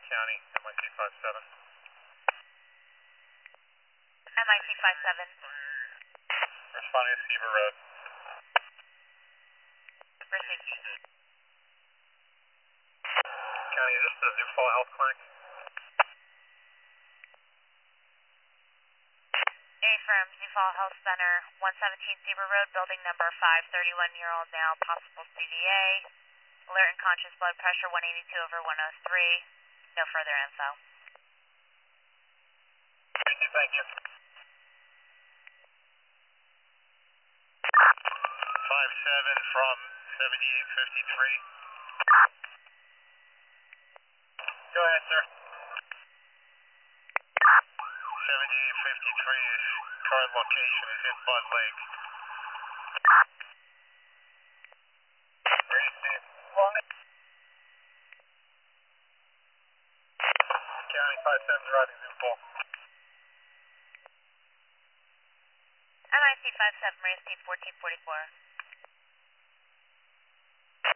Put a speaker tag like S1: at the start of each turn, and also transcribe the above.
S1: County, MIC 57.
S2: MIC 57.
S1: Responding to Seaver Road.
S2: Received.
S1: County, is this the New Fall Health Clinic?
S2: Affirm, New Fall Health Center, 117 Seaver Road, building number 5, 31-year-old male, possible CVA. Alert and conscious blood pressure 182/103. No further info.
S1: Thank you. 57 from 7853. Go ahead, sir. 7853's current location is in Bud Lake. Ready, Steve? County 57 driving New Fall.
S2: MIC 57, received 1444.